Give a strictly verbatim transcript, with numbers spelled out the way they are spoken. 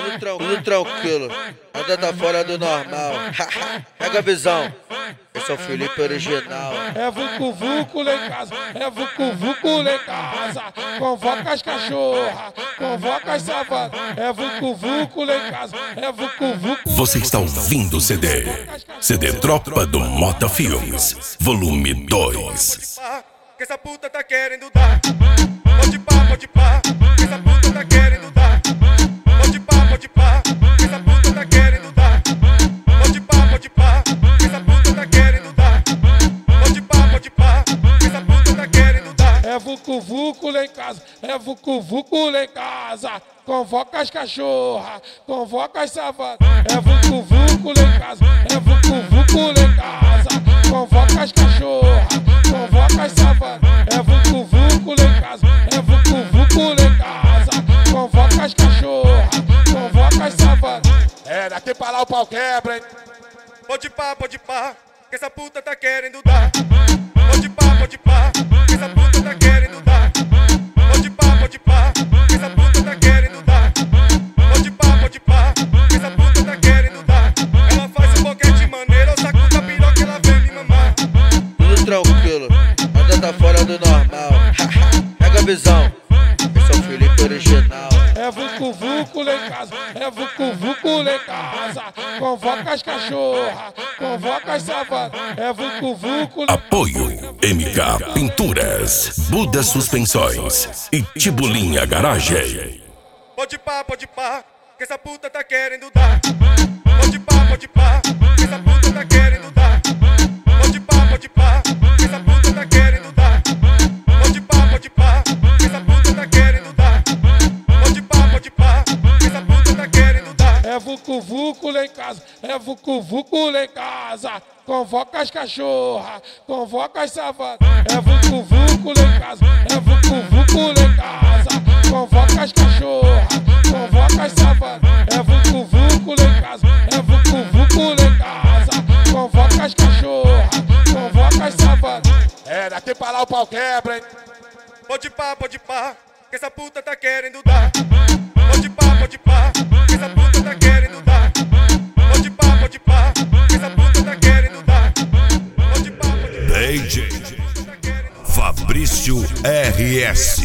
Tudo, tran tudo tranquilo, nada tá fora do normal. Pega a visão, esse é o Felipe original. É vucu vucu lá em casa, é vucu vucu lá em casa. Convoca as cachorras, convoca as savanas. É vucu vucu lá em casa, é vucu vucu. Você está ouvindo o C D C D Tropa do Mota Filmes, volume dois. Que essa puta tá querendo dar. Pode pá, pode pá, que essa puta tá querendo dar. Pode pá, pode pá, que essa puta tá querendo dar. Pode pá, pode pá, que essa puta tá querendo dar. Pode pá, pode pá, que essa puta tá querendo dar. É vucu vucu lá em casa, é vucu vucu lá em casa. Convoca as cachorras, convoca as savanas. É vucu vucu lá em casa, é vucu vucu lá em casa. Convoca as cachorras, convoca as savanas. É vucu vucu lá em casa, é vucu vucu lá em casa. Convoca as cachorras, convoca as savanas. É, daqui pra lá o pau quebra, hein? Pode pá, pode pá, que essa puta tá querendo dar. Pode pá, pode pá, que essa puta tá querendo dar. Pode pá, pode pá, que essa puta tá querendo dar. Pode pá, pode pá, que essa puta tá querendo dar. Ela faz um boquete maneiro, eu saco da piroca e ela vem me mamar. Tudo tranquilo, nada tá fora do normal. Pega a visão, esse é o Felipe original. É vucu vucu lá em casa, é vucu vucu lá em casa. Convoca as cachorras, convoca as savanas. É vucu vucu. Apoio M K Pinturas, Buda Suspensões e Tibulinha Garagem. Pode pá, pode pá, que essa puta tá querendo dar. Pode pá, pode pá, que essa puta tá querendo dar. Pode pá, pode pá, que essa puta tá querendo dar. Pode pá, pode pá, que essa puta tá querendo dar. Pode pá, pode pá, que essa puta tá querendo dar. É vucu vucu lá em casa, é vucu vucu lá em casa. Convoca as cachorras, convoca as savanas. É vucu vucu lá em casa, é vucu vucu lá em casa. Convoca as cachorras, convoca as savanas. É vucu vucu lá em casa, é vucu vucu lá em casa. Convoca as cachorras, convoca as savanas. É, daqui pra lá o pau quebra, hein? Pode pá, pode pá, que essa puta tá querendo dar. Pode pá, pode pá, que essa puta tá querendo dar. Pode pá, pode pá, que essa puta tá querendo dar. Pode pá, pode pá. D J Fabrício R S